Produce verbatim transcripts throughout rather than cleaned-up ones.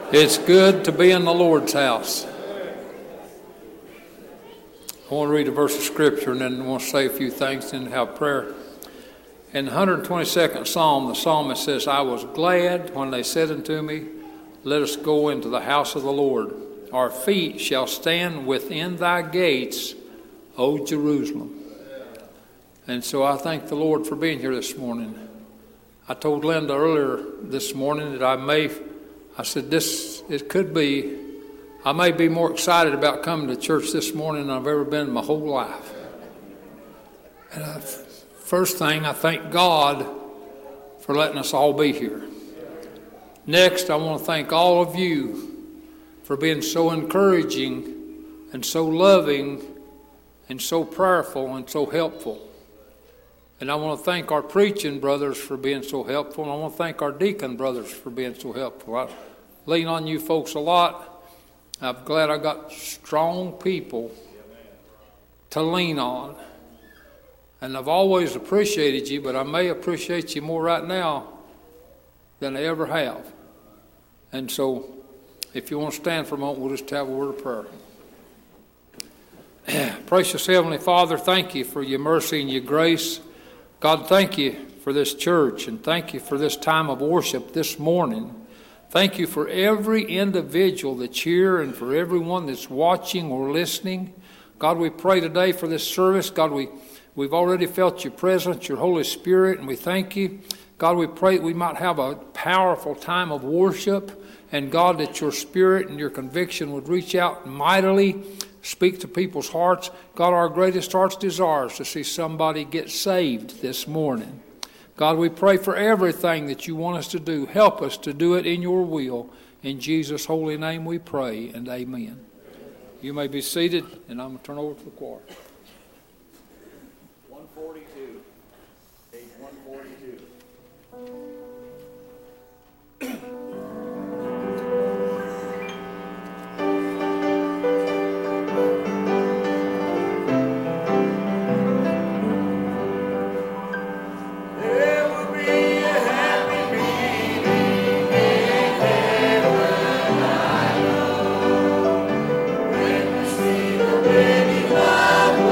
It's good to be in the Lord's house. I want to read a verse of Scripture and then I want to say a few things and have prayer. In the one hundred twenty-second Psalm, the psalmist says, I was glad when they said unto me, let us go into the house of the Lord. Our feet shall stand within thy gates, O Jerusalem. And so I thank the Lord for being here this morning. I told Linda earlier this morning that I may, I said this, it could be, I may be more excited about coming to church this morning than I've ever been in my whole life. And I, first thing, I thank God for letting us all be here. Next, I want to thank all of you for being so encouraging and so loving and so prayerful and so helpful. And I want to thank our preaching brothers for being so helpful. And I want to thank our deacon brothers for being so helpful. I lean on you folks a lot. I'm glad I got strong people to lean on. And I've always appreciated you, but I may appreciate you more right now than I ever have. And so, if you want to stand for a moment, we'll just have a word of prayer. Precious Heavenly Father, thank you for your mercy and your grace. God, thank you for this church and thank you for this time of worship this morning. Thank you for every individual that's here and for everyone that's watching or listening. God, we pray today for this service. God, we, we've already felt your presence, your Holy Spirit, and we thank you. God, we pray that we might have a powerful time of worship. And God, that your Spirit and your conviction would reach out mightily, speak to people's hearts. God, our greatest heart's desire is to see somebody get saved this morning. God, we pray for everything that you want us to do. Help us to do it in your will. In Jesus' holy name we pray, and amen. You may be seated, and I'm going to turn over to the choir. one forty-two, page one forty-two. Baby,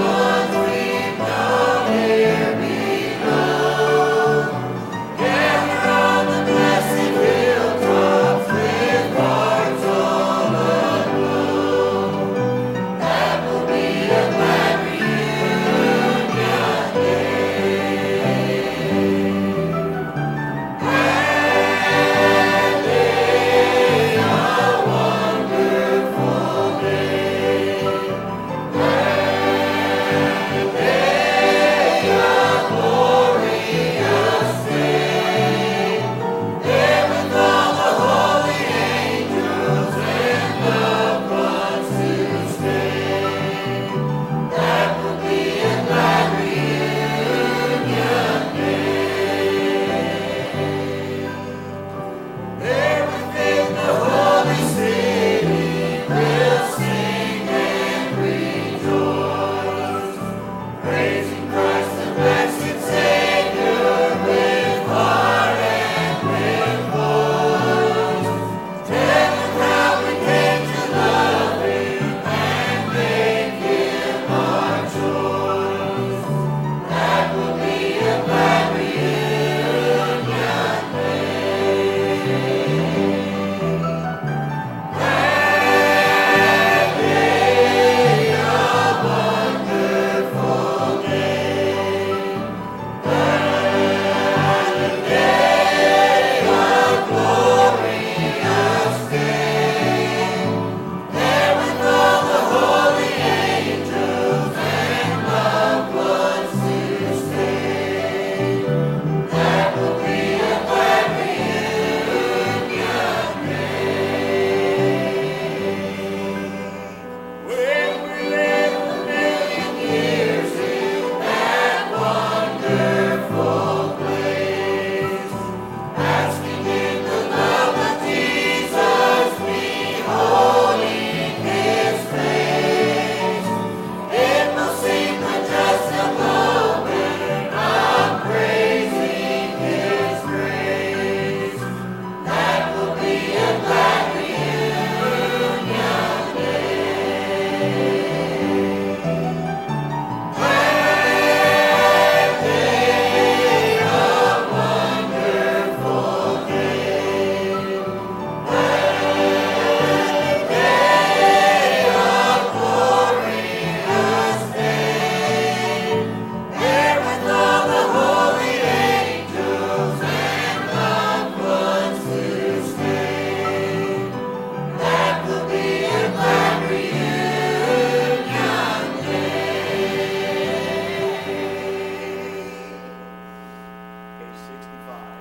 Page sixty-five.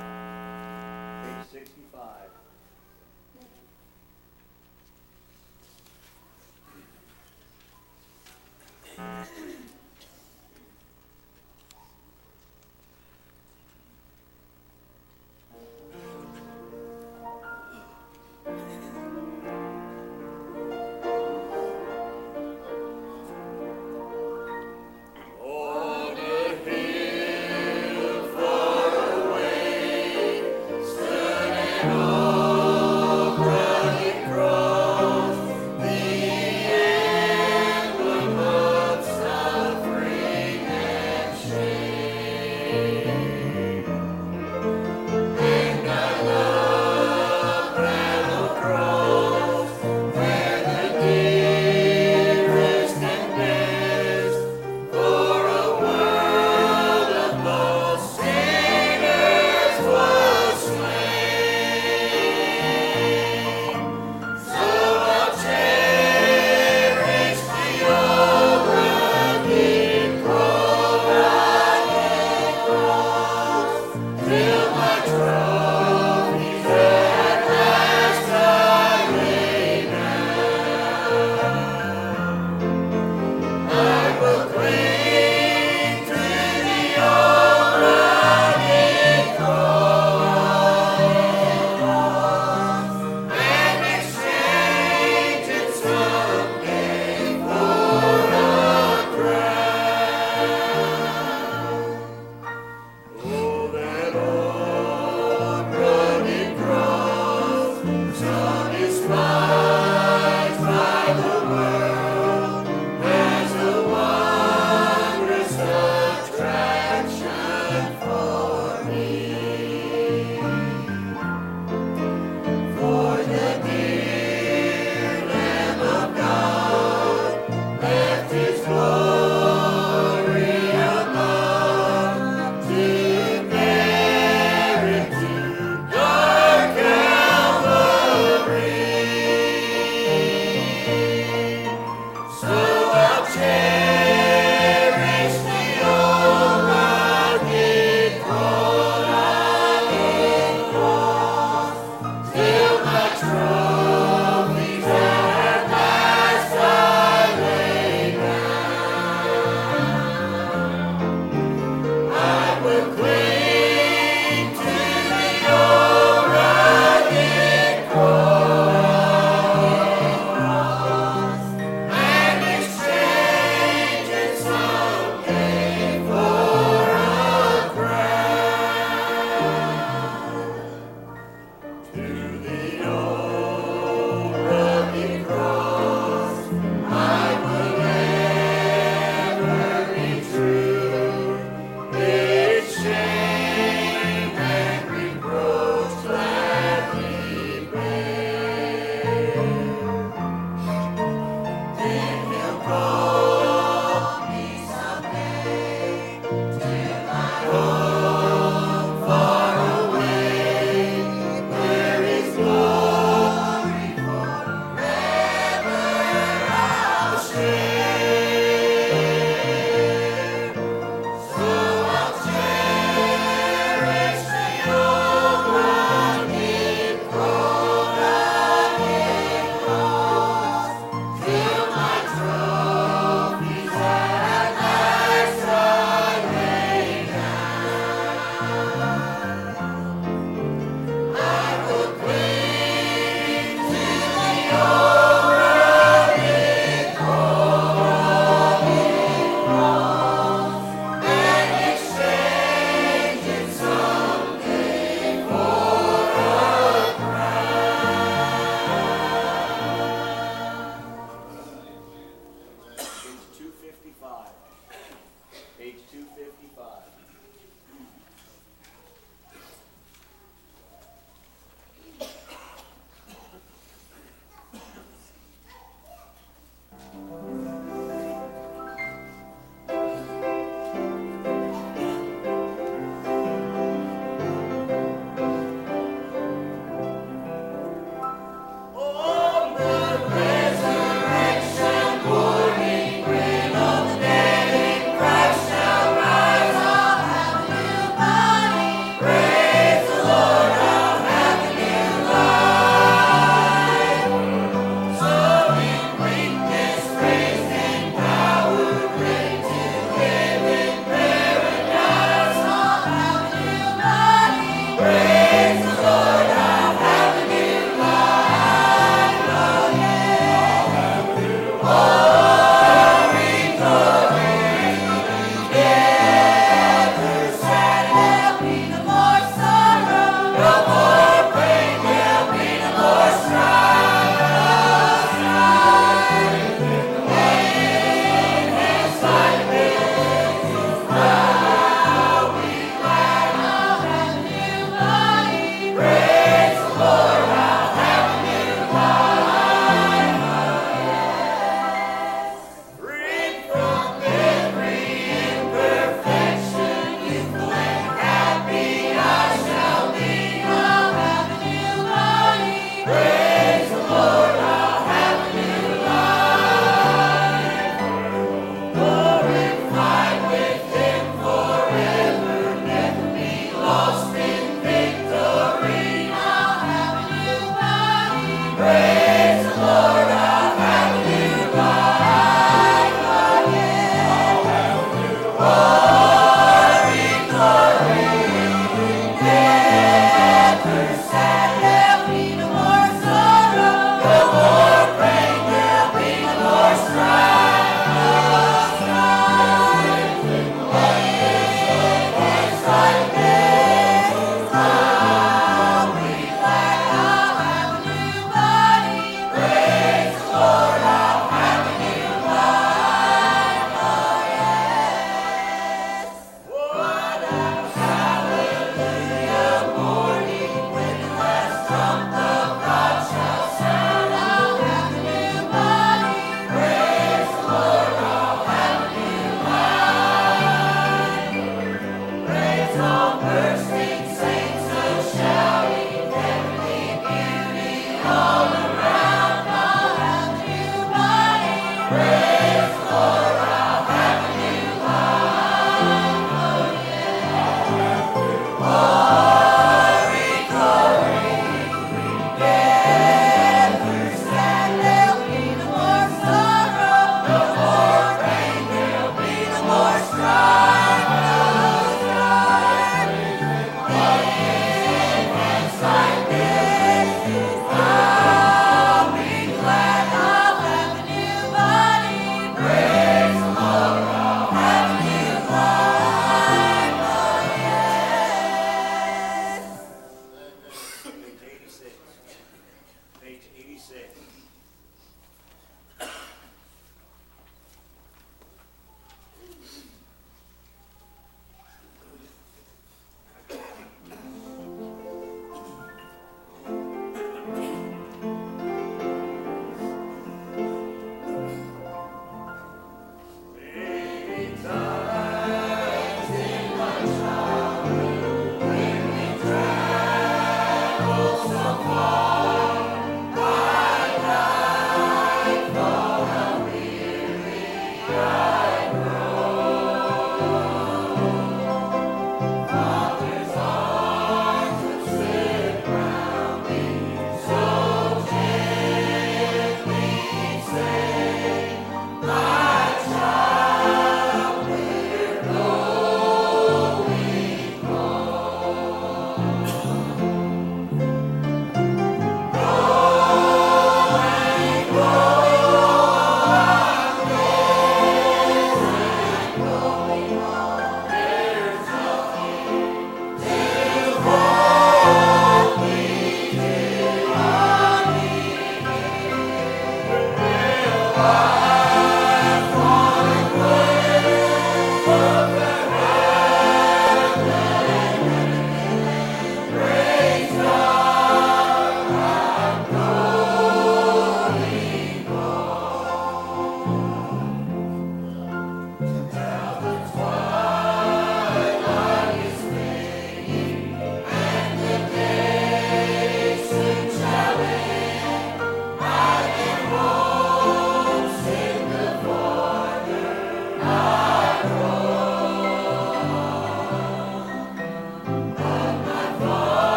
Page sixty-five. Page two fifty-five.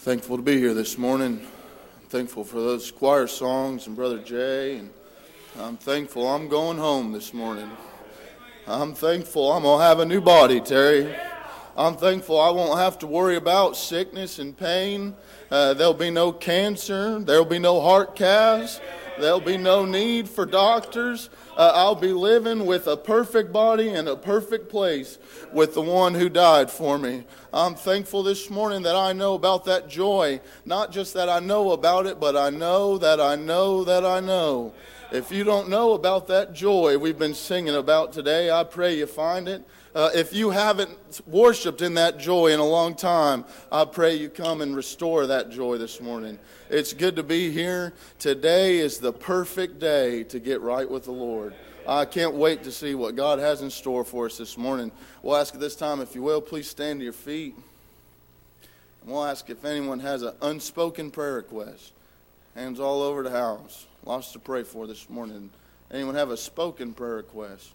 Thankful to be here this morning. I'm thankful for those choir songs and Brother Jay. And I'm thankful I'm going home this morning. I'm thankful I'm going to have a new body, Terry. I'm thankful I won't have to worry about sickness and pain. Uh, there'll be no cancer. There'll be no heart casts. There'll be no need for doctors. Uh, I'll be living with a perfect body in a perfect place with the one who died for me. I'm thankful this morning that I know about that joy. Not just that I know about it, but I know that I know that I know. If you don't know about that joy we've been singing about today, I pray you find it. Uh, if you haven't worshiped in that joy in a long time, I pray you come and restore that joy this morning. It's good to be here. Today is the perfect day to get right with the Lord. I can't wait to see what God has in store for us this morning. We'll ask at this time, if you will, please stand to your feet. And we'll ask if anyone has an unspoken prayer request. Hands all over the house. Lots to pray for this morning. Anyone have a spoken prayer request?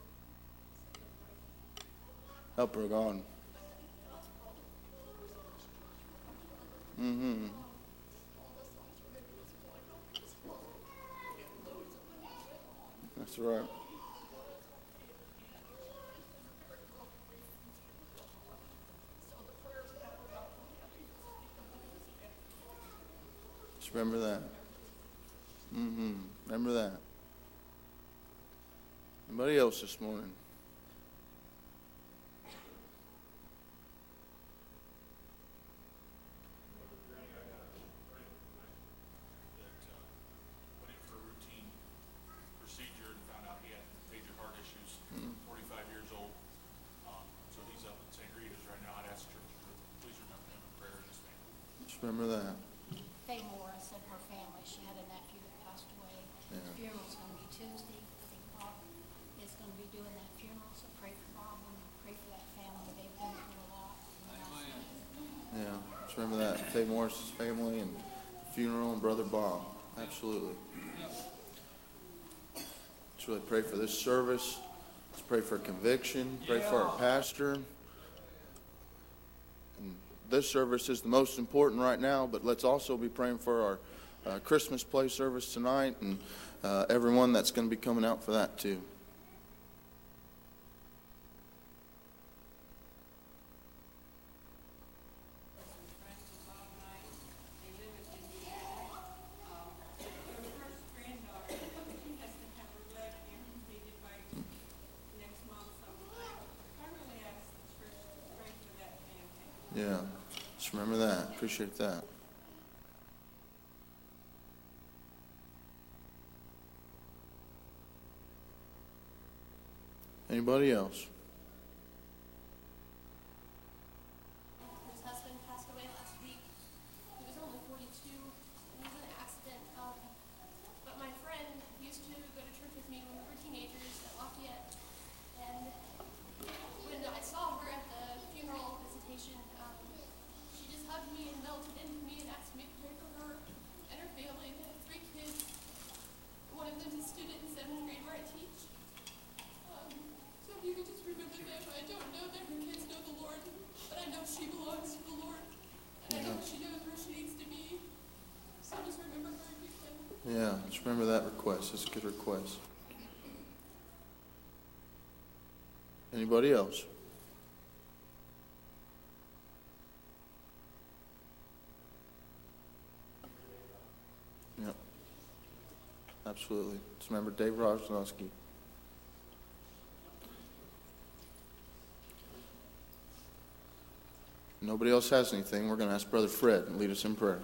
Help her, God. Mm-hmm. That's right. Just remember that. Mm-hmm. Remember that. Anybody else this morning? Remember that. Faye Morris and her family. She had a nephew that passed away. Yeah. The funeral's going to be Tuesday. I think Bob is going to be doing that funeral, so pray for Bob and pray for that family. They've been through a lot. Yeah, just remember that. Faye Morris's family and funeral and Brother Bob. Absolutely. Let's really pray for this service. Let's pray for conviction. Pray for our pastor. This service is the most important right now, but let's also be praying for our uh, Christmas play service tonight and uh, everyone that's going to be coming out for that too. Yeah, just remember that. Appreciate that. Anybody else? His husband passed away last week. He was only forty-two, and he was in an accident. Um, but my friend used to go to church with me when we were teenagers at Lafayette. And when I saw her at the funeral visitation, um, she just hugged me and melted into me and asked me to pray for her and her family. They have three kids. One of them is a student in seventh grade where I teach. Um, so if you could just remember them. I don't know that her kids know the Lord, but I know she belongs to the Lord. And I know she knows where she needs to be. So just remember her if you can. Yeah, just remember that request. It's a good request. Anybody else? Yep. Absolutely. Just remember Dave Rosnowski. Nobody else has anything. We're going to ask Brother Fred to lead us in prayer.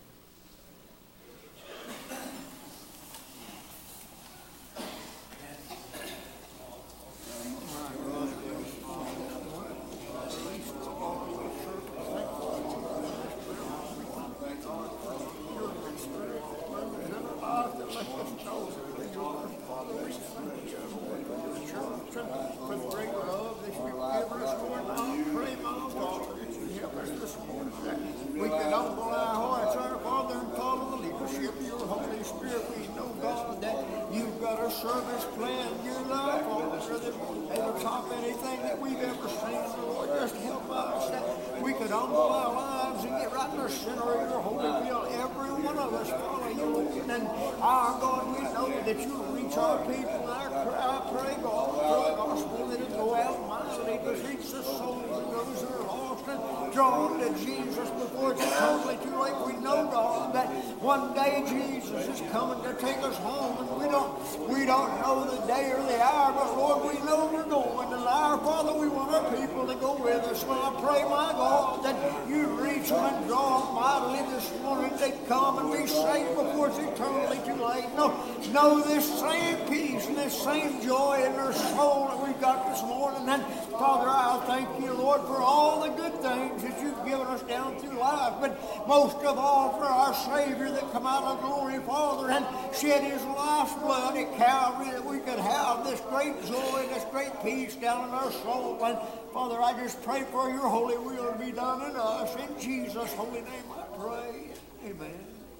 We can humble our hearts, our Father, and follow the leadership of your Holy Spirit. We know, God, that you've got a service plan, your love for us, that it'll top anything that we've ever seen. Lord, just help us that we could humble our lives and get right and the center of your holy will. Every one of us follow you, Lord. And our God, we know that you'll reach our people. I pray, I pray God, for the gospel that it go out mightily to reach the souls of those who are lost and drawn to Jesus before it's totally too late. We know, God, that one day Jesus is coming to take us home, and we don't we don't know the day or the hour, but Lord, we know we're going. And our Father, we want our people to go with us. And I pray, my God, that you reach them and draw them mightily this morning. They come and be saved before it's eternally too late. No, know this same peace and this same joy in their soul that we've got this morning. And Father, I thank you, Lord, for all the good things that you've given us down through life, but most of all for our Savior that come out of glory, Father, and shed his life's blood at Calvary, that we could have this great joy, this great peace down in our soul. And Father, I just pray for your holy will to be done in us. In Jesus' holy name I pray. Amen.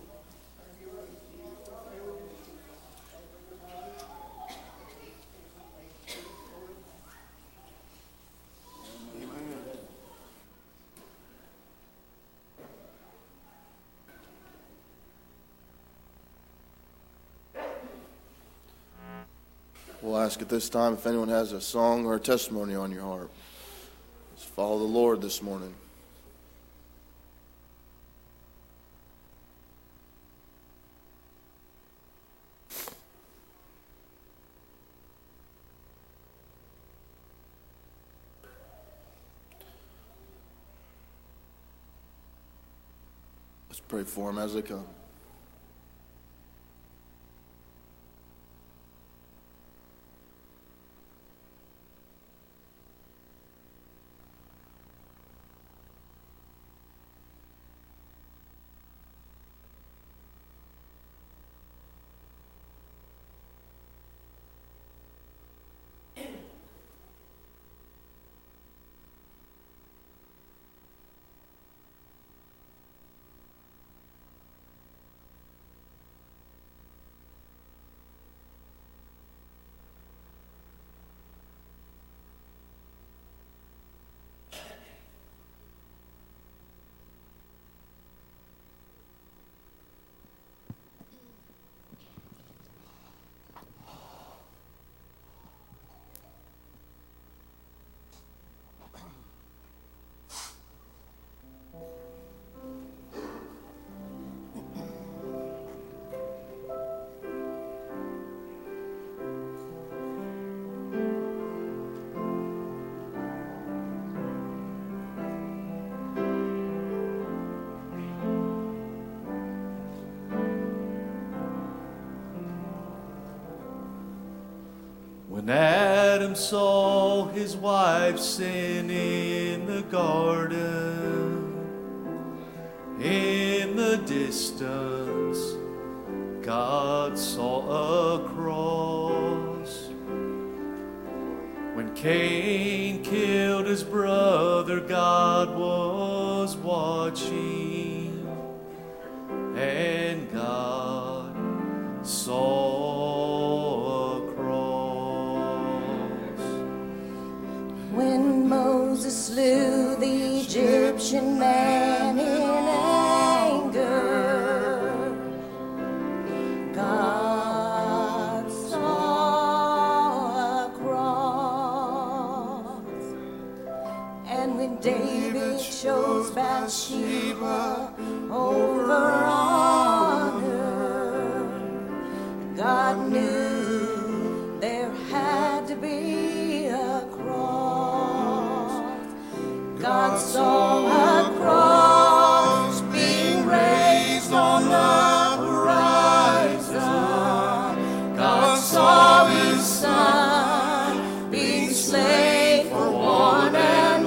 We'll ask at this time if anyone has a song or a testimony on your heart. Let's follow the Lord this morning. Let's pray for them as they come. When Adam saw his wife sin in the garden, in the distance God saw a cross. When Cain killed his brother, God was watching, and God saw when Moses slew the Egyptian man in anger, God saw a cross. And when David chose Bathsheba over on her, God knew there had to be a cross. God saw a cross being raised on the horizon. God saw his son being slain for one and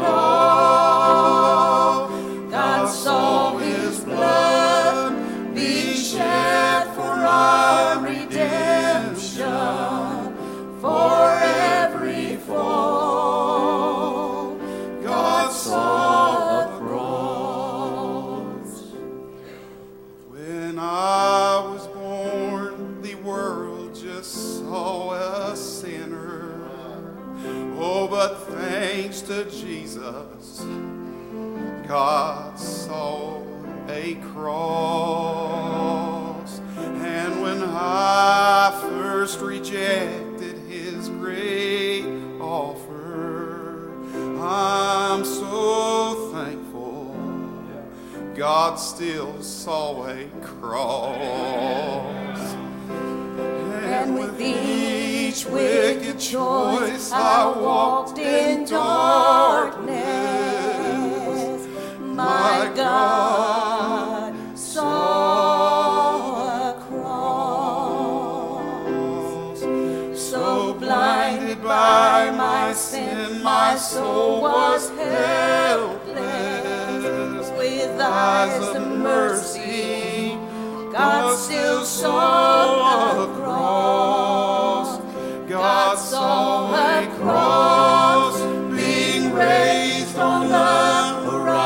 all. God saw his blood being shed for our redemption, for every fall. God saw a cross. When I was born, the world just saw a sinner. Oh, but thanks to Jesus, God saw a cross. And when I first rejected his great offer, I'm so thankful God still saw a cross. And with each wicked choice I walked in darkness, my God saw a cross. So blinded by my sin, my soul was helpless. With eyes of mercy, God still saw a cross. God saw a cross being raised on the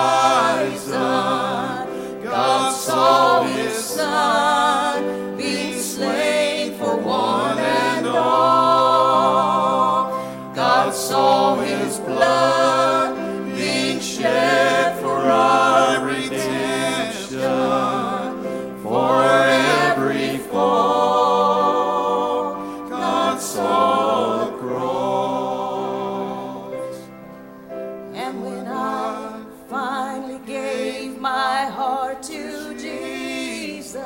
horizon. God saw his Son being slain for one and all. God saw his blood being shed for our redemption, for every fall. God saw the cross. And when I finally gave my heart to Jesus,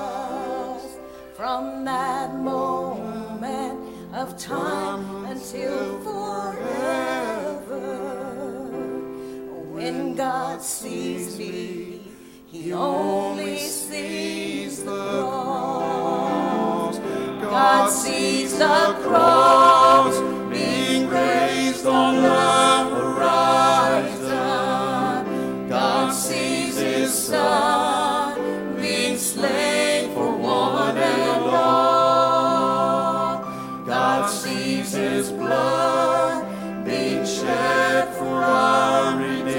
from that moment of time until forever, when God sees me, he only sees the cross. God sees the cross being raised on the horizon. God sees his Son being slain for one and all. God sees his blood being shed for our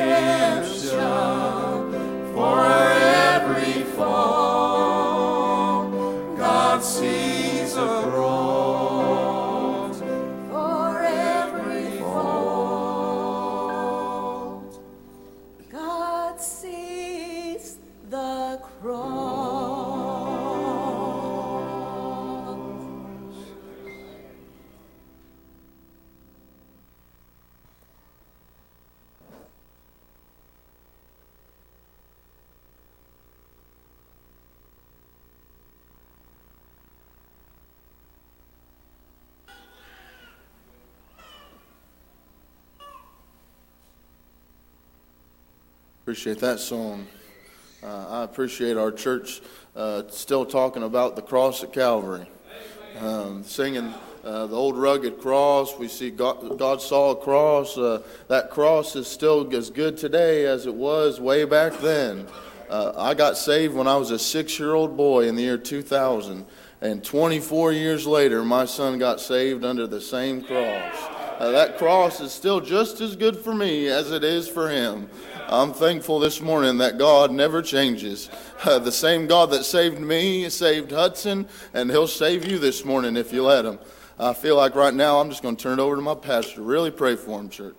redemption, for every fall. God sees a cross, for every fall. God sees the cross. Appreciate that song. Uh, I appreciate our church uh, still talking about the cross at Calvary. Um, singing uh, the old rugged cross. We see God, God saw a cross. Uh, that cross is still as good today as it was way back then. Uh, I got saved when I was a six-year-old boy in the year two thousand. And twenty-four years later, my son got saved under the same cross. Uh, that cross is still just as good for me as it is for him. I'm thankful this morning that God never changes. Uh, the same God that saved me saved Hudson, and he'll save you this morning if you let him. I feel like right now I'm just going to turn it over to my pastor. Really pray for him, church.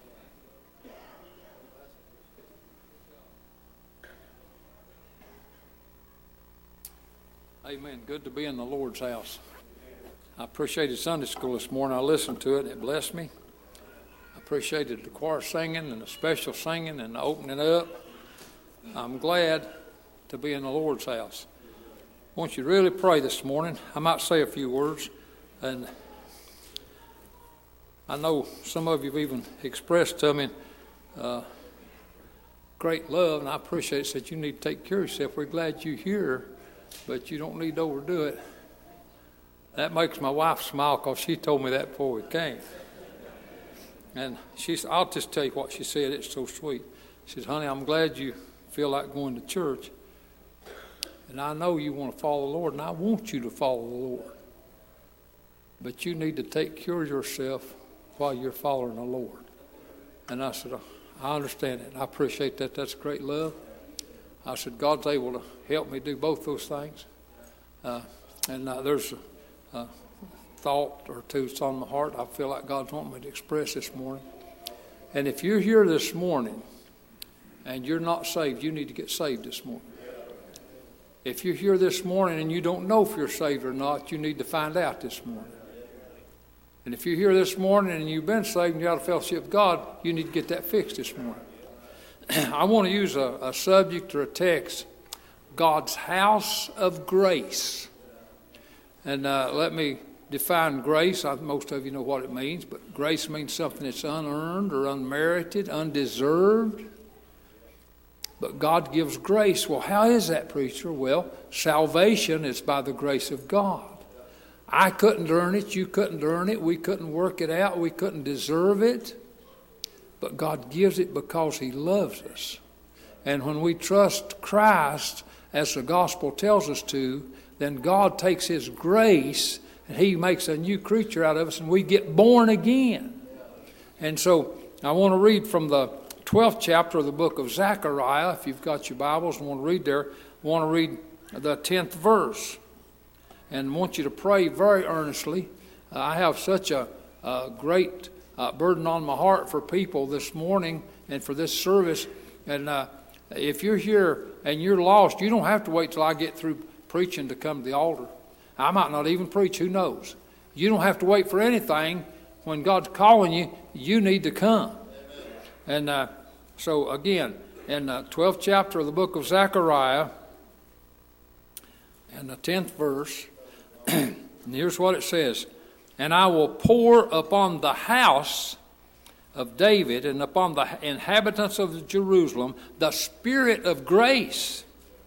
Amen. Good to be in the Lord's house. I appreciated Sunday school this morning. I listened to it. It blessed me. I appreciated the choir singing and the special singing and the opening up. I'm glad to be in the Lord's house. I want you to really pray this morning. I might say a few words. And I know some of you have even expressed to me uh, great love, and I appreciate it. Said you need to take care of yourself. We're glad you're here, but you don't need to overdo it. That makes my wife smile because she told me that before we came. And she's, I'll just tell you what she said. It's so sweet. She says, honey, I'm glad you feel like going to church. And I know you want to follow the Lord, and I want you to follow the Lord. But you need to take care of yourself while you're following the Lord. And I said, I understand it. I appreciate that. That's great love. I said, God's able to help me do both those things. Uh, and uh, there's a, a thought or two that's on my heart I feel like God's wanting me to express this morning. And if you're here this morning and you're not saved, you need to get saved this morning. If you're here this morning and you don't know if you're saved or not, you need to find out this morning. And if you're here this morning and you've been saved and you're out of fellowship with God, you need to get that fixed this morning. I want to use a, a subject or a text, God's house of grace. And uh, let me define grace. I, most of you know what it means, but grace means something that's unearned or unmerited, undeserved. But God gives grace. Well, how is that, preacher? Well, salvation is by the grace of God. I couldn't earn it. You couldn't earn it. We couldn't work it out. We couldn't deserve it. But God gives it because He loves us. And when we trust Christ, as the gospel tells us to, then God takes His grace and He makes a new creature out of us and we get born again. And so I want to read from the twelfth chapter of the book of Zechariah. If you've got your Bibles and want to read there, I want to read the tenth verse. And want you to pray very earnestly. Uh, I have such a, a great uh, burden on my heart for people this morning and for this service. And uh, if you're here and you're lost, you don't have to wait till I get through preaching to come to the altar. I might not even preach, who knows? You don't have to wait for anything. When God's calling you, you need to come. Amen. And uh, so again, in the twelfth chapter of the book of Zechariah, and the tenth verse, and here's what it says. And I will pour upon the house of David and upon the inhabitants of Jerusalem the spirit of grace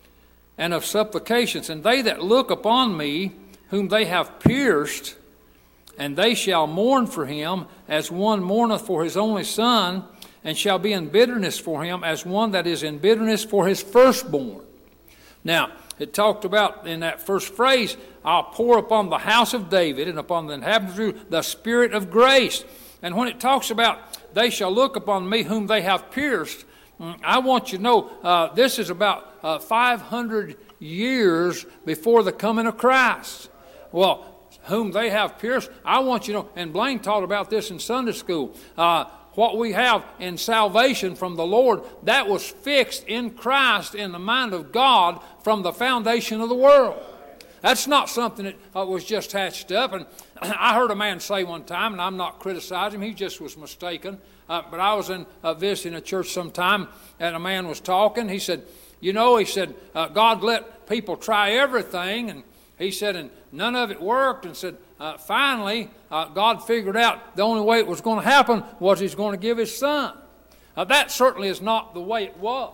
and of supplications. And they that look upon me, whom they have pierced, and they shall mourn for him as one mourneth for his only son, and shall be in bitterness for him as one that is in bitterness for his firstborn. Now, it talked about in that first phrase, I'll pour upon the house of David and upon the inhabitants of Jerusalem the spirit of grace. And when it talks about they shall look upon me whom they have pierced, I want you to know uh, this is about uh, five hundred years before the coming of Christ. Well, whom they have pierced, I want you to know, and Blaine taught about this in Sunday school, uh, what we have in salvation from the Lord, that was fixed in Christ in the mind of God from the foundation of the world. That's not something that uh, was just hatched up. And I heard a man say one time, and I'm not criticizing him, he just was mistaken. Uh, but I was in uh, visiting a church sometime, and a man was talking. He said, you know, he said, uh, God let people try everything. And he said, and none of it worked. And said, uh, finally, uh, God figured out the only way it was going to happen was He's going to give His Son. Uh, that certainly is not the way it was.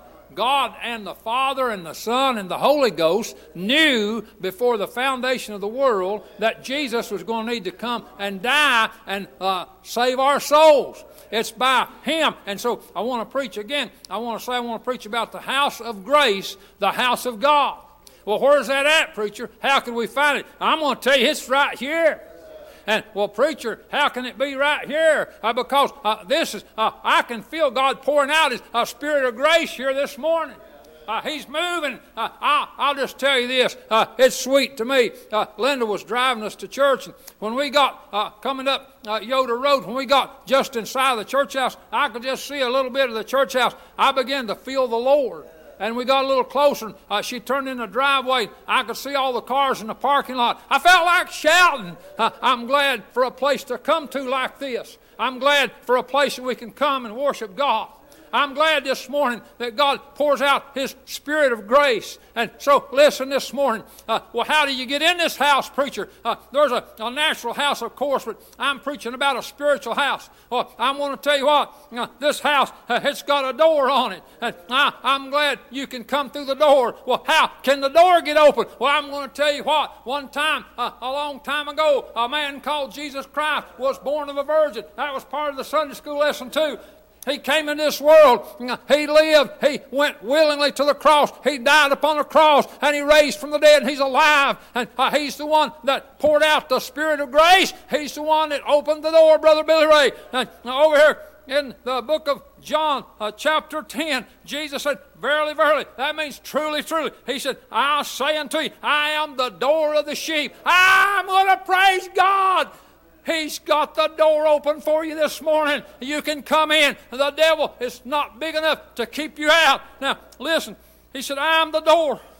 God and the Father and the Son and the Holy Ghost knew before the foundation of the world that Jesus was going to need to come and die and uh, save our souls. It's by Him. And so I want to preach again. I want to say I want to preach about the house of grace, the house of God. Well, where's that at, preacher? How can we find it? I'm going to tell you, it's right here. And, well, preacher, how can it be right here? Uh, because uh, this is, uh, I can feel God pouring out His uh, spirit of grace here this morning. Uh, he's moving. Uh, I'll, I'll just tell you this. Uh, it's sweet to me. Uh, Linda was driving us to church, and when we got uh, coming up uh, Yoder Road, when we got just inside of the church house, I could just see a little bit of the church house. I began to feel the Lord. And we got a little closer, and uh, she turned in the driveway. I could see all the cars in the parking lot. I felt like shouting. Uh, I'm glad for a place to come to like this. I'm glad for a place that we can come and worship God. I'm glad this morning that God pours out His spirit of grace. And so listen this morning. Uh, well, how do you get in this house, preacher? Uh, there's a, a natural house, of course, but I'm preaching about a spiritual house. Well, I want to tell you what. Uh, this house, uh, it's got a door on it. And I, I'm glad you can come through the door. Well, how can the door get open? Well, I'm going to tell you what. One time, uh, a long time ago, a man called Jesus Christ was born of a virgin. That was part of the Sunday school lesson too. He came in this world. He lived. He went willingly to the cross. He died upon the cross, and He raised from the dead, and He's alive. And uh, He's the one that poured out the Spirit of grace. He's the one that opened the door, Brother Billy Ray. And uh, over here in the book of John, uh, chapter ten, Jesus said, verily, verily, that means truly, truly. He said, I say unto you, I am the door of the sheep. I'm going to praise God. He's got the door open for you this morning. You can come in. The devil is not big enough to keep you out. Now, listen. He said, I am the door.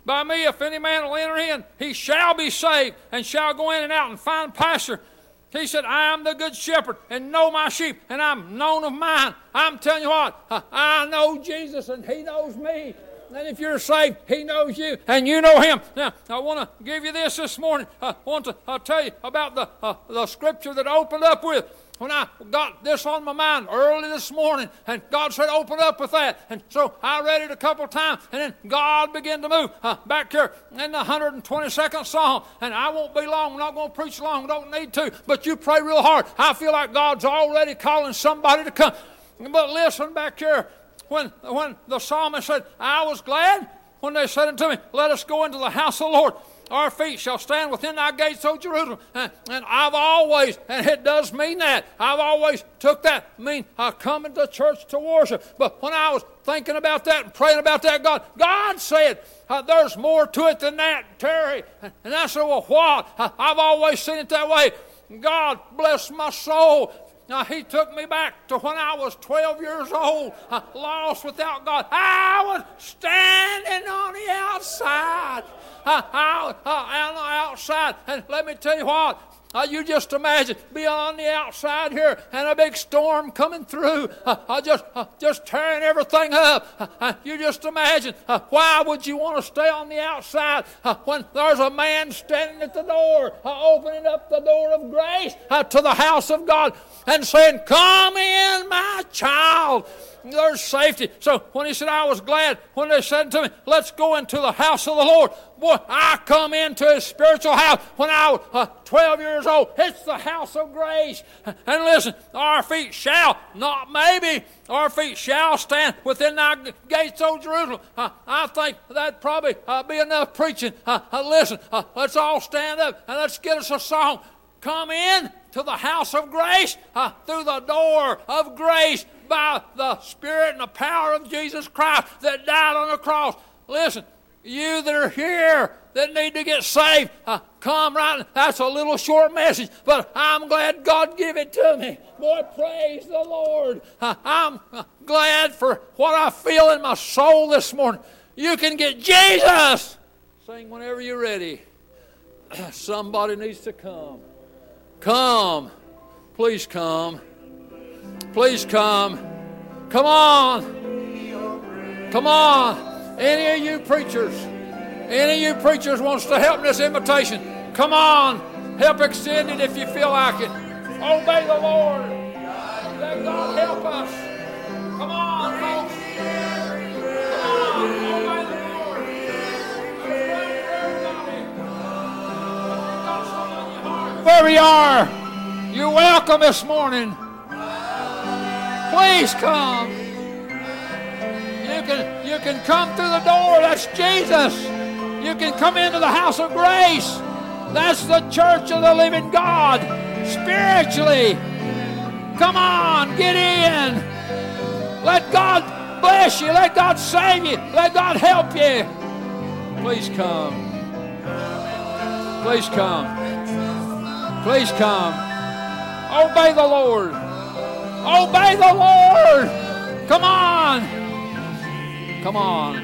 By me, if any man will enter in, he shall be saved, and shall go in and out and find pasture. He said, I am the good shepherd, and know my sheep, and I'm known of mine. I'm telling you what, I know Jesus, and he knows me. And if you're saved, he knows you, and you know him. Now, I want to give you this this morning. I want to I'll tell you about the, uh, the scripture that I opened up with. When I got this on my mind early this morning, and God said, open up with that. And so I read it a couple of times, and then God began to move uh, back here in the one hundred twenty-second Psalm. And I won't be long. I'm not going to preach long. Don't need to. But you pray real hard. I feel like God's already calling somebody to come. But listen back here. When, when the psalmist said, I was glad when they said unto me, let us go into the house of the Lord. Our feet shall stand within thy gates, O Jerusalem. And, and I've always, and it does mean that, I've always took that, mean uh, coming to church to worship. But when I was thinking about that and praying about that, God, God said, uh, there's more to it than that, Terry. And, and I said, well, what? Uh, I've always seen it that way. God bless my soul. Now, he took me back to when I was twelve years old, uh, lost without God. I was standing on the outside. Uh, I, uh, on the outside. And let me tell you what. Uh, you just imagine being on the outside here and a big storm coming through, uh, uh, just uh, just tearing everything up. Uh, uh, you just imagine, uh, why would you want to stay on the outside uh, when there's a man standing at the door, uh, opening up the door of grace uh, to the house of God and saying, come in, my child. There's safety. So when he said, I was glad when they said to me, let's go into the house of the Lord. Boy, I come into his spiritual house when I was uh, twelve years old. It's the house of grace. And listen, our feet shall, not maybe, our feet shall stand within thy gates, O Jerusalem. Uh, I think that'd probably uh, be enough preaching. Uh, uh, listen, uh, let's all stand up and let's get us a song. Come in to the house of grace uh, through the door of grace by the Spirit and the power of Jesus Christ that died on the cross. Listen, you that are here that need to get saved, uh, come right. That's a little short message, but I'm glad God gave it to me. Boy, praise the Lord. Uh, I'm uh, glad for what I feel in my soul this morning. You can get Jesus. Sing whenever you're ready. Somebody needs to come. Come. Please come. Please come. Come on. Come on. Any of you preachers, any of you preachers wants to help in this invitation, come on. Help extend it if you feel like it. Obey the Lord. Let God help us. Come on, folks. Come on. Obey the Lord. Where you are, you're welcome this morning. Please come. You can, you can come through the door. That's Jesus. You can come into the house of grace. That's the church of the living God. Spiritually. Come on, get in. Let God bless you. Let God save you. Let God help you. Please come. Please come. Please come. Obey the Lord. Obey the Lord. Come on. Come on.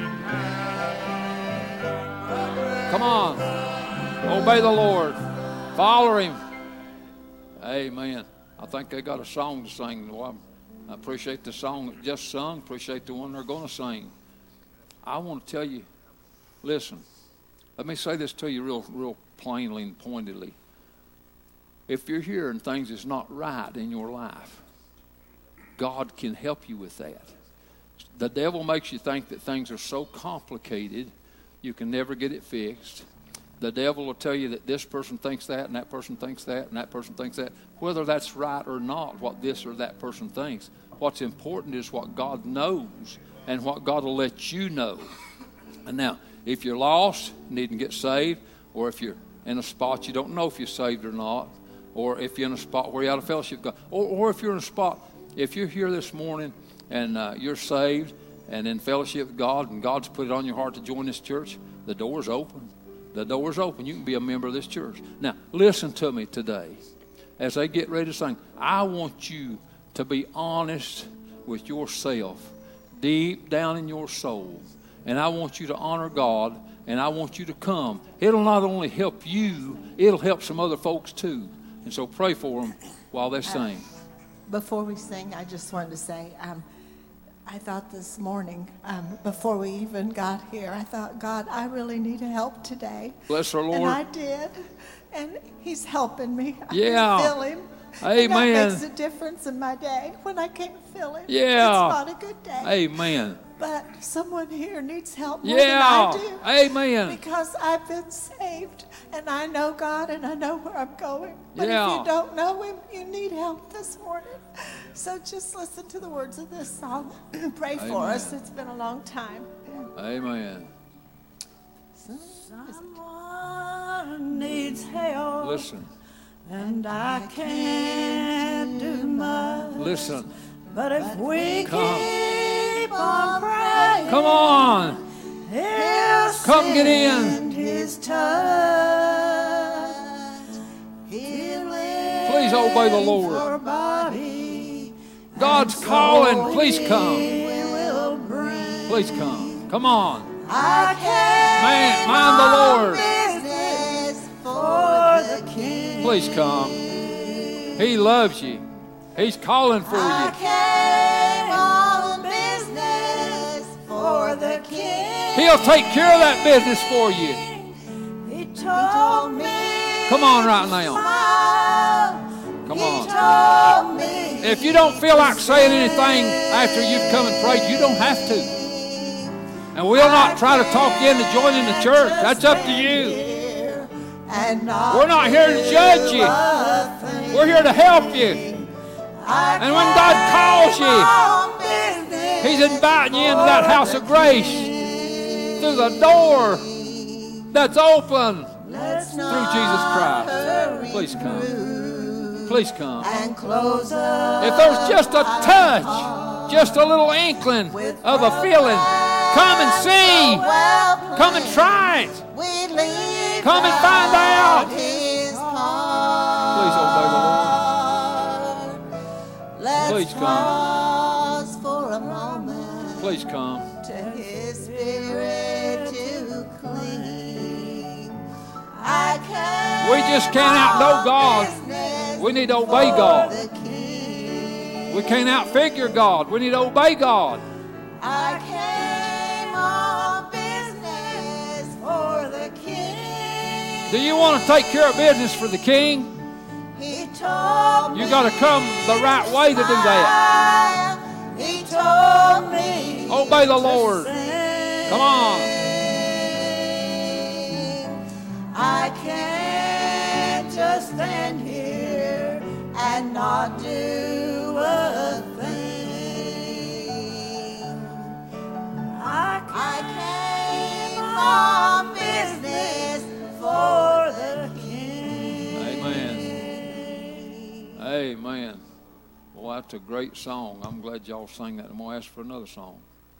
Come on. Obey the Lord. Follow him. Amen. I think they got a song to sing. Well, I appreciate the song that just sung. Appreciate the one they're going to sing. I want to tell you, listen, let me say this to you real, real plainly and pointedly. If you're here and things is not right in your life, God can help you with that. The devil makes you think that things are so complicated you can never get it fixed. The devil will tell you that this person thinks that and that person thinks that and that person thinks that. Whether that's right or not, what this or that person thinks, what's important is what God knows and what God will let you know. And now, if you're lost, needing to get saved, or if you're in a spot you don't know if you're saved or not, or if you're in a spot where you're out of fellowship with God, or, or if you're in a spot, if you're here this morning and uh, you're saved and in fellowship with God and God's put it on your heart to join this church, the door's open. The door's open. You can be a member of this church. Now, listen to me today. As they get ready to sing, I want you to be honest with yourself, deep down in your soul, and I want you to honor God, and I want you to come. It'll not only help you, it'll help some other folks too. And so pray for them while they sing. Before we sing, I just wanted to say, um, I thought this morning, um, before we even got here, I thought, God, I really need help today. Bless our Lord. And I did. And he's helping me. I Yeah. can feel him. Amen. And that makes a difference in my day when I can't feel him. Yeah. It's not a good day. Amen. But someone here needs help more Yeah. than I do. Amen. Because I've been saved, and I know God, and I know where I'm going. But Yeah. if you don't know him, you need help this morning. So just listen to the words of this song. Pray for Amen. us. It's been a long time. Amen. Someone needs help, Listen. and I can't do much. Listen. But if we Come. keep on praying, Come on. he'll Come get in. send his touch. Healing Please obey the Lord. for body, God's calling. Please come. He will bring. Please come. Come on. I can't Man, mind the Lord. business for the King. Please come. He loves you. He's calling for I you. came on business for the King. He'll take care of that business for you. He told me. Come on right now. Smile. Come He on. told me. If you don't feel like saying anything after you've come and prayed, you don't have to. And we'll not try to talk you into joining the church. That's up to you. We're not here to judge you. We're here to help you. And when God calls you, He's inviting you into that house of grace through the door that's open through Jesus Christ. Please come. Please come. If there's just a touch, just a little inkling of a feeling, come and see. Come and try it. Come and find out. Please obey the Lord. Please come. For a moment Please come. to his spirit to cling. I can't We just can't outdo God. We need to obey God. We can't outfigure God. We need to obey God. I came on business for the King. Do you want to take care of business for the King? He told You got to come the right way to do that. me. He told me. Obey the Lord. Come on. I can't just stand here and not do a thing. I came on business for the King. Amen. Amen. Well, that's a great song. I'm glad y'all sang that. I'm going to ask for another song.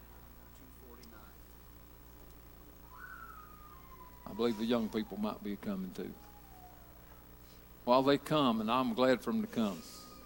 I believe the young people might be coming too. While they come, and I'm glad for them to come.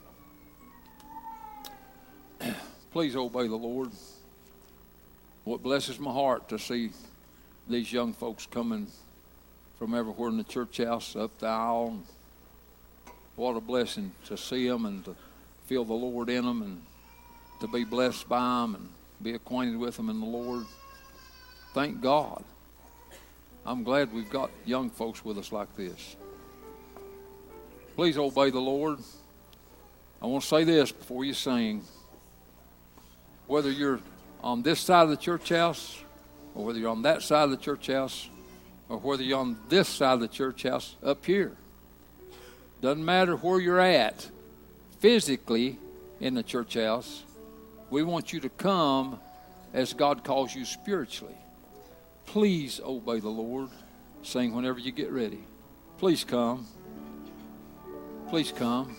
Please obey the Lord. What blesses my heart to see these young folks coming from everywhere in the church house, up the aisle. What a blessing to see them and to feel the Lord in them and to be blessed by them and be acquainted with them in the Lord. Thank God. I'm glad we've got young folks with us like this. Please obey the Lord. I want to say this before you sing. Whether you're on this side of the church house or whether you're on that side of the church house or whether you're on this side of the church house up here, doesn't matter where you're at physically in the church house, we want you to come as God calls you spiritually. Please obey the Lord. Sing whenever you get ready. Please come. Please come.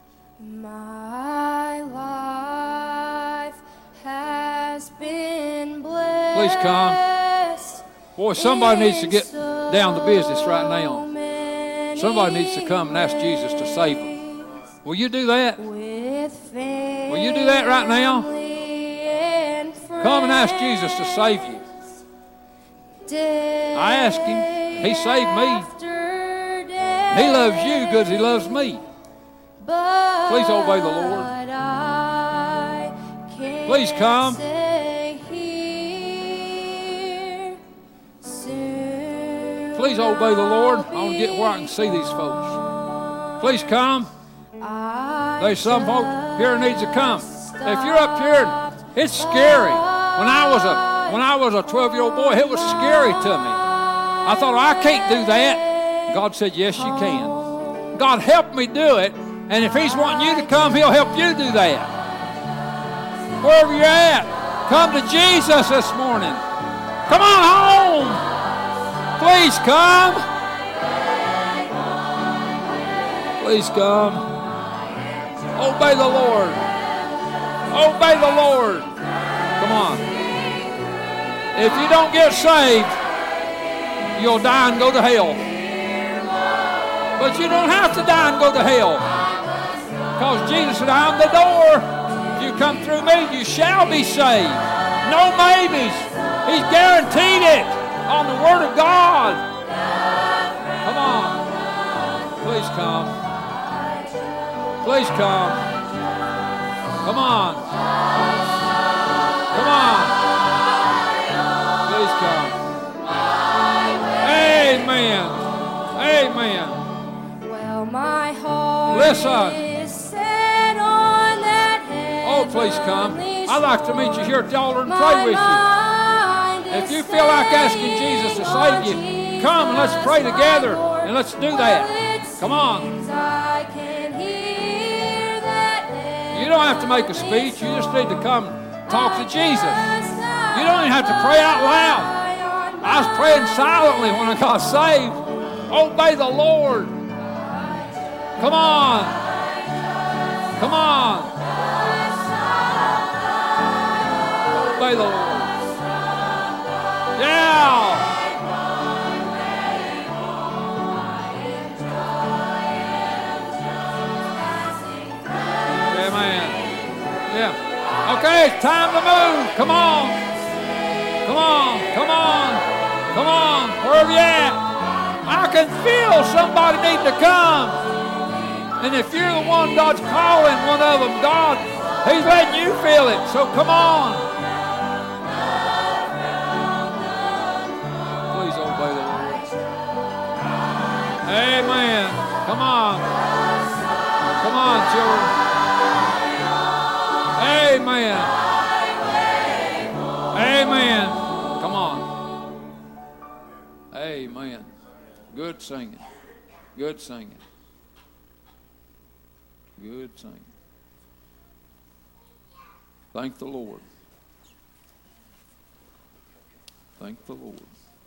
My life has been blessed. Please come. Boy, somebody needs to get down to business right now. Somebody needs to come and ask Jesus to save them. Will you do that? Will you do that right now? Come and ask Jesus to save you. I asked him. He saved me. He loves you because he loves me. Please obey the Lord. Please come. Please obey the Lord. I want to get where I can see these folks. Please come. There's some folks here needs to come. If you're up here, it's scary. When I was a when I was a twelve-year-old boy, it was scary to me. I thought, oh, I can't do that. God said, yes, you can. God helped me do it, and if He's wanting you to come, He'll help you do that. Wherever you're at, come to Jesus this morning. Come on home. Please come. Please come. Obey the Lord. Obey the Lord. Come on. If you don't get saved, you'll die and go to hell. But you don't have to die and go to hell. Because Jesus said, I'm the door. If you come through me, you shall be saved. No maybes. He's guaranteed it on the Word of God. Come on. Please come. Please come. Come on. Come on. Please come. Amen. Amen. Well, my heart Listen. is set on that Oh, please come. I'd like to meet you here at the altar and pray with you. If you feel like asking Jesus to save you, come and let's pray together and let's do that. Come on. You don't have to make a speech. You just need to come talk to Jesus. You don't even have to pray out loud. I was praying silently when I got saved. Obey the Lord. Come on. Come on. Obey the Lord. Yeah. Amen. Yeah. Okay, it's time to move. Come on. Come on. Come on. Come on. Wherever you at. I can feel somebody need to come. And if you're the one God's calling, one of them, God, He's letting you feel it. So come on. Please obey the Lord. Amen. Come on. Come on, children. Amen. Amen. Come on. Amen. Good singing. Good singing. Good singing. Thank the Lord. Thank the Lord.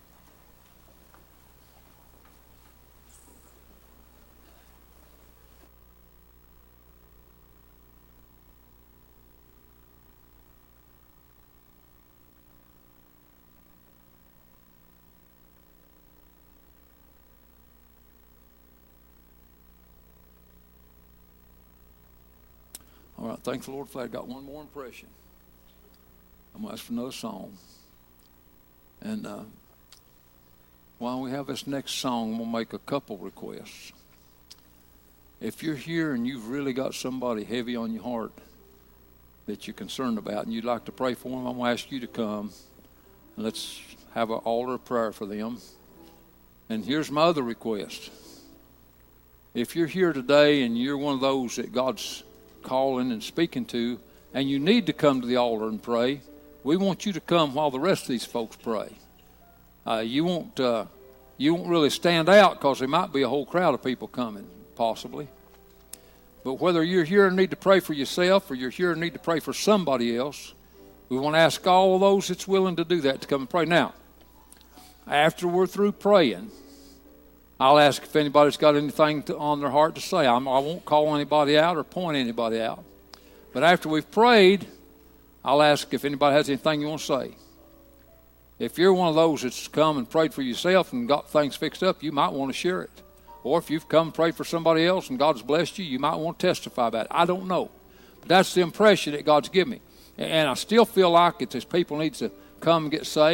All right, thank the Lord for that. I got one more impression. I'm going to ask for another song. And uh, while we have this next song, we'll make a couple requests. If you're here and you've really got somebody heavy on your heart that you're concerned about and you'd like to pray for them, I'm going to ask you to come and let's have an altar of prayer for them. And here's my other request. If you're here today and you're one of those that God's calling and speaking to, and you need to come to the altar and pray, we want you to come while the rest of these folks pray. Uh, you won't uh, you won't really stand out because there might be a whole crowd of people coming, possibly. But whether you're here and need to pray for yourself or you're here and need to pray for somebody else, we want to ask all of those that's willing to do that to come and pray. Now, after we're through praying, I'll ask if anybody's got anything to, on their heart to say. I'm, I won't call anybody out or point anybody out. But after we've prayed, I'll ask if anybody has anything you want to say. If you're one of those that's come and prayed for yourself and got things fixed up, you might want to share it. Or if you've come and prayed for somebody else and God's blessed you, you might want to testify about it. I don't know. But that's the impression that God's given me. And I still feel like it's as people need to come and get saved.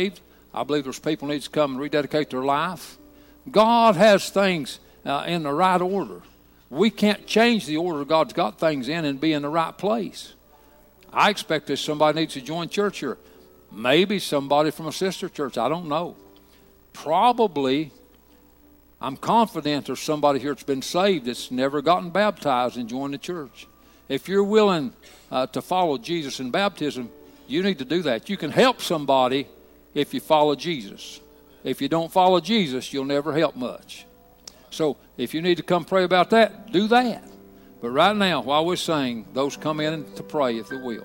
I believe there's people need to come and rededicate their life. God has things uh, in the right order. We can't change the order God's got things in and be in the right place. I expect that somebody needs to join church here. Maybe somebody from a sister church. I don't know. Probably, I'm confident there's somebody here that's been saved that's never gotten baptized and joined the church. If you're willing uh, to follow Jesus in baptism, you need to do that. You can help somebody if you follow Jesus. If you don't follow Jesus, you'll never help much. So if you need to come pray about that, do that. But right now, while we sing, those come in to pray if they will.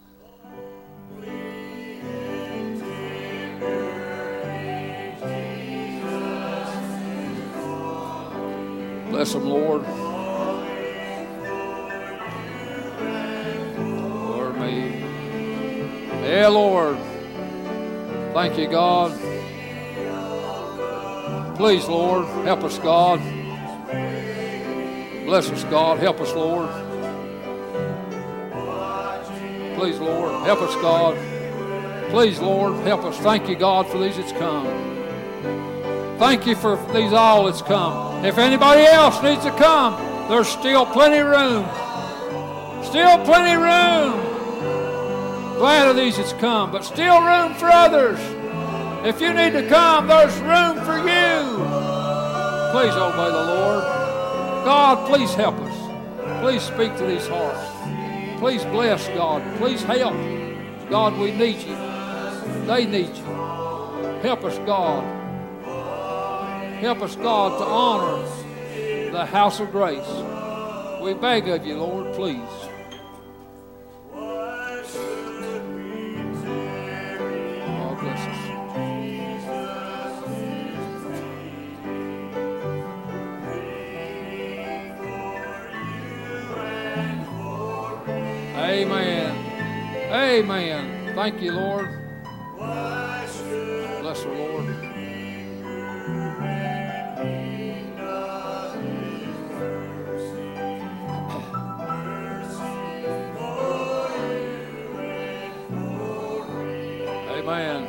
Bless them, Lord. Lord me. Yeah, Lord. Thank you, God. Please, Lord, help us, God. Bless us, God. Help us, Lord. Please, Lord, help us, God. Please, Lord, help us. Thank you, God, for these that's come. Thank you for these all that's come. If anybody else needs to come, there's still plenty of room. Still plenty of room. Glad of these that's come, but still room for others. If you need to come, there's room for you. Please obey the Lord. God, please help us. Please speak to these hearts. Please bless, God. Please help. God, we need you. They need you. Help us, God. Help us, God, to honor the house of grace. We beg of you, Lord, please. God bless us. Amen. Amen. Thank you, Lord. Bless the Lord. Amen.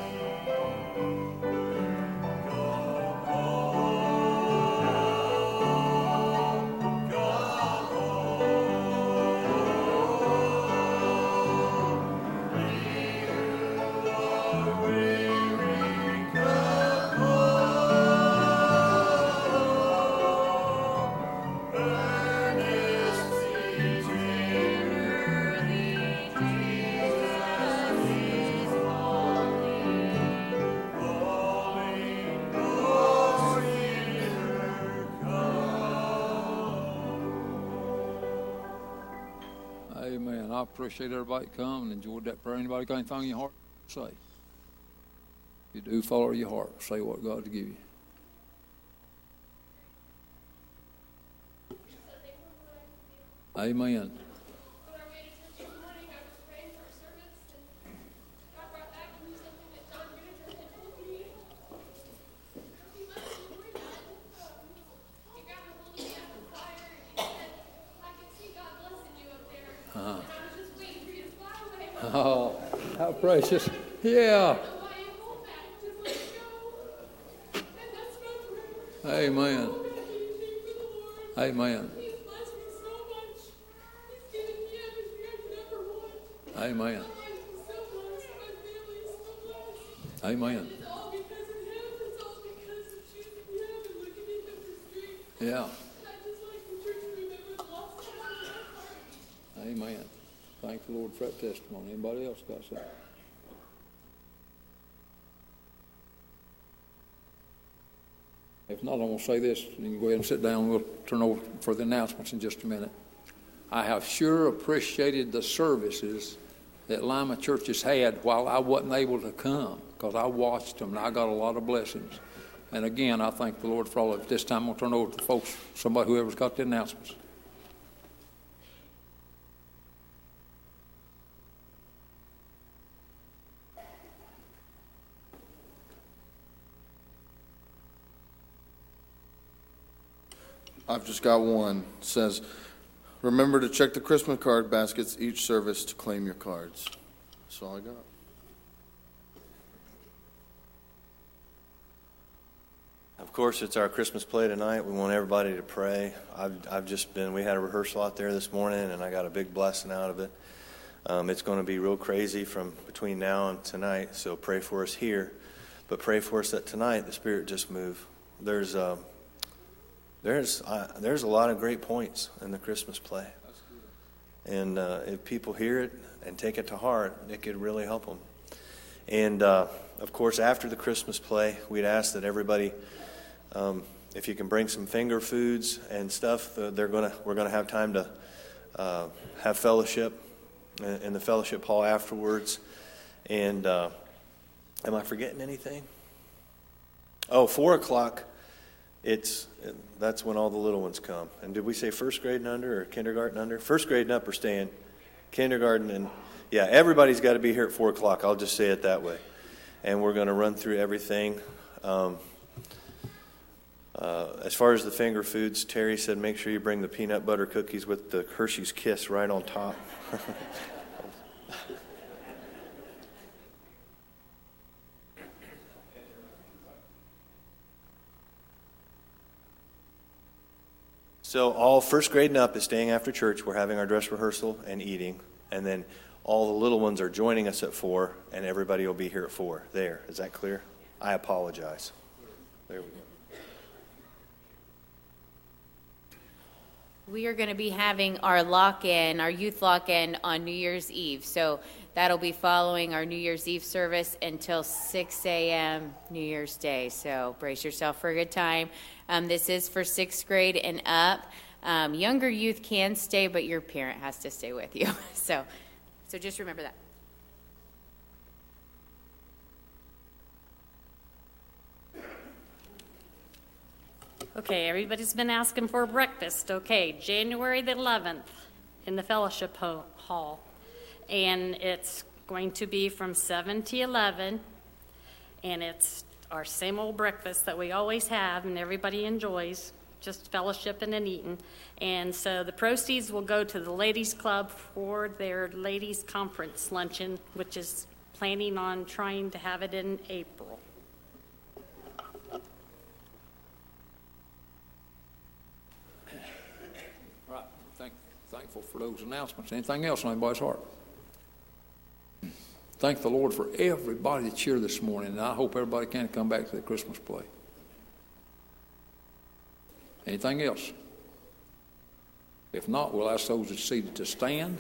Amen. I appreciate everybody coming and enjoyed that prayer. Anybody got anything in your heart to say? If you do, follow your heart. Say what God will give you. Amen. Uh-huh. Oh, how precious. Yeah. Amen. Amen. Amen. Amen. Yeah. Amen. Thank the Lord for that testimony. Anybody else got something? If not, I'm going to say this. You can go ahead and sit down. We'll turn over for the announcements in just a minute. I have sure appreciated the services that Lima Church has had while I wasn't able to come, because I watched them and I got a lot of blessings. And again, I thank the Lord for all of it. This time, I'm going to turn over to the folks, somebody, whoever's got the announcements. I've just got one. It says, remember to check the Christmas card baskets each service to claim your cards. That's all I got. Of course, it's our Christmas play tonight. We want everybody to pray. I've, I've just been, we had a rehearsal out there this morning, and I got a big blessing out of it. Um, it's going to be real crazy from between now and tonight, so pray for us here. But pray for us that tonight the Spirit just move. There's um, there's uh, there's a lot of great points in the Christmas play. And uh, if people hear it and take it to heart, it could really help them. And, uh, of course, after the Christmas play, we'd ask that everybody, um, if you can bring some finger foods and stuff, uh, they're gonna we're going to have time to uh, have fellowship in the fellowship hall afterwards. And uh, am I forgetting anything? Oh, four o'clock, it's that's when all the little ones come. And did we say first grade and under or kindergarten under? First grade and up are staying. Kindergarten and, yeah, everybody's got to be here at four o'clock. I'll just say it that way. And we're going to run through everything. Um, uh, as far as the finger foods, Terry said make sure you bring the peanut butter cookies with the Hershey's Kiss right on top. So all first grade and up is staying after church. We're having our dress rehearsal and eating. And then all the little ones are joining us at four, and everybody will be here at four. There. Is that clear? I apologize. There we go. We are going to be having our lock-in, our youth lock-in on New Year's Eve. So that'll be following our New Year's Eve service until six a.m. New Year's Day. So brace yourself for a good time. Um, this is for sixth grade and up. Um, younger youth can stay, but your parent has to stay with you. so, so just remember that. Okay, everybody's been asking for breakfast. Okay, January the eleventh in the fellowship ho- hall. And it's going to be from seven to eleven. And it's our same old breakfast that we always have and everybody enjoys, just fellowshipping and eating. And so the proceeds will go to the ladies club for their ladies conference luncheon, which is planning on trying to have it in April. Right. Thank, thankful for those announcements. Anything else on anybody's heart? Thank the Lord for everybody that's here this morning, and I hope everybody can come back to the Christmas play. Anything else? If not, we'll ask those that's seated to stand.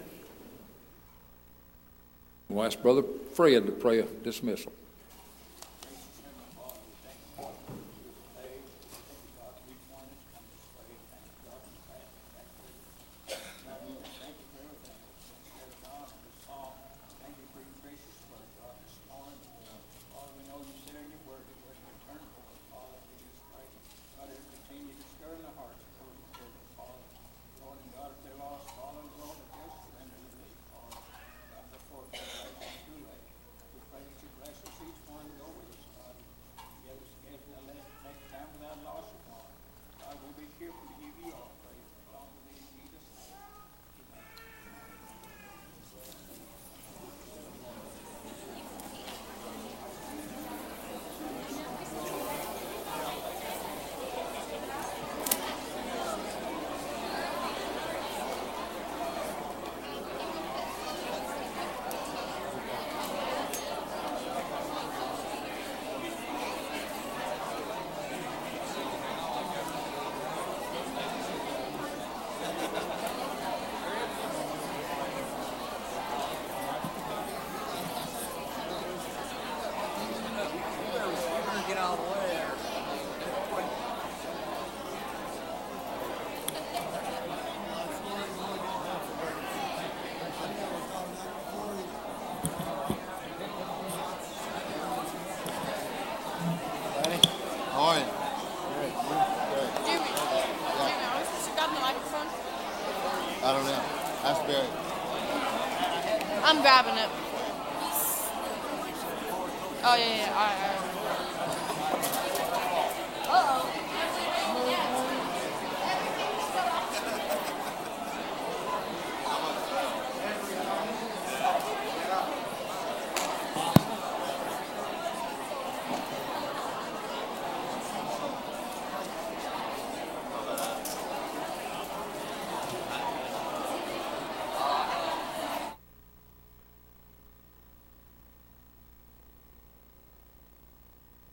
We'll ask Brother Fred to pray a dismissal. I don't know. Ask Barry. I'm grabbing it. Oh, yeah, yeah. All right, all right. Uh-oh.